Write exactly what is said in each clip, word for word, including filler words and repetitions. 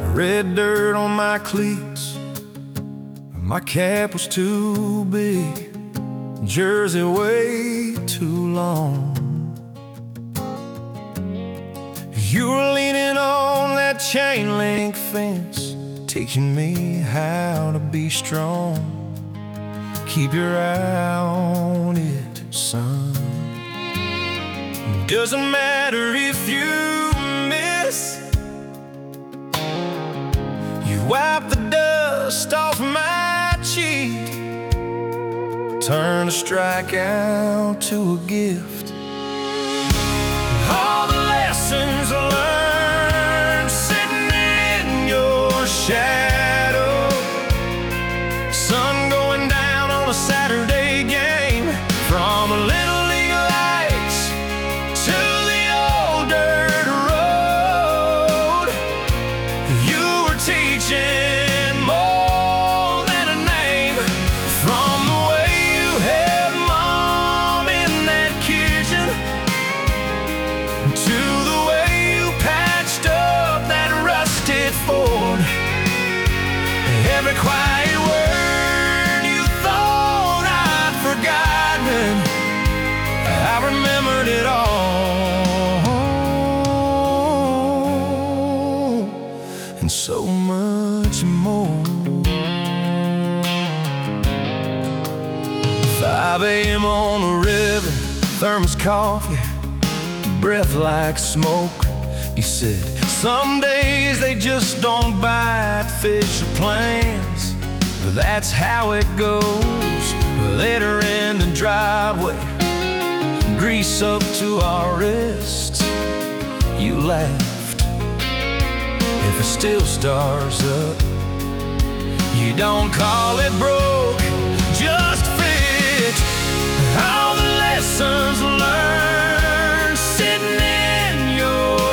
Red dirt on my cleats, my cap was too big, jersey way too long. You were leaning on that chain link fence, teaching me how to be strong. Keep your eye on it, son. Doesn't matter if you miss, you wipe the dust off my cheek, turn a strikeout to a gift. All the lessons learned sitting in your shadow, sun going down on a Saturday game, from a little league lights to the old dirt road. You were teaching more than a name, from the way you held mom in that kitchen to the way you patched up that rusted Ford. Every quiet word you thought I'd forgotten, I remembered it all, and so much more. five A M on the river, thermos coffee, breath like smoke. You said, some days they just don't bite fish or plans, but that's how it goes. Later in the driveway, grease up to our wrists, you laughed. If it still stars up, you don't call it broke, just fixed. All the lessons learned sitting in your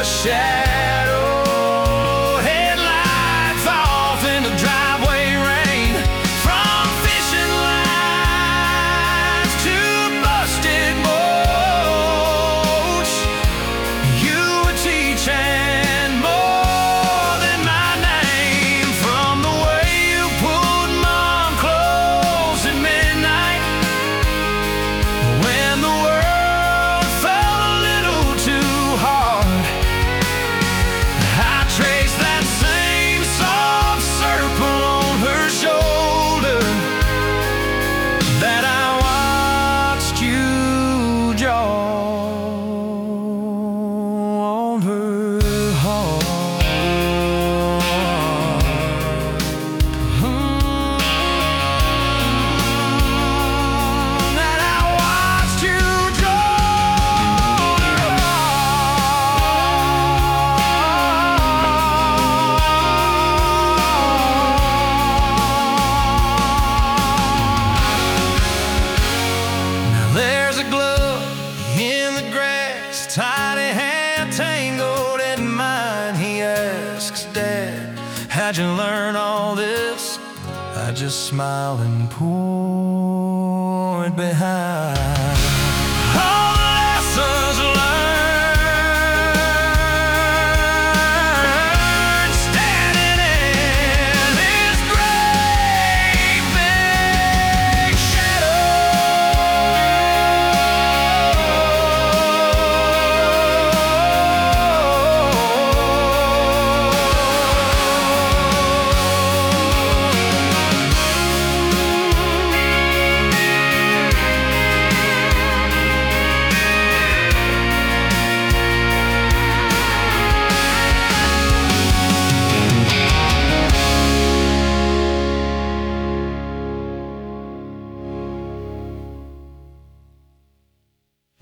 shadow, headlights off in the driveway rain, from fishing lines to busted boats. You were teaching more than my name, from the way you pulled mom close at midnight, when the world fell a little too hard. I traced that same soft circle on her shoulder that I watched you draw on her heart. Hmm. That I watched you draw on her heart. Now there's a glove in the grass, tiny hand tangled in mine. He asks, Dad, how'd you learn all this? I just smile and point behind.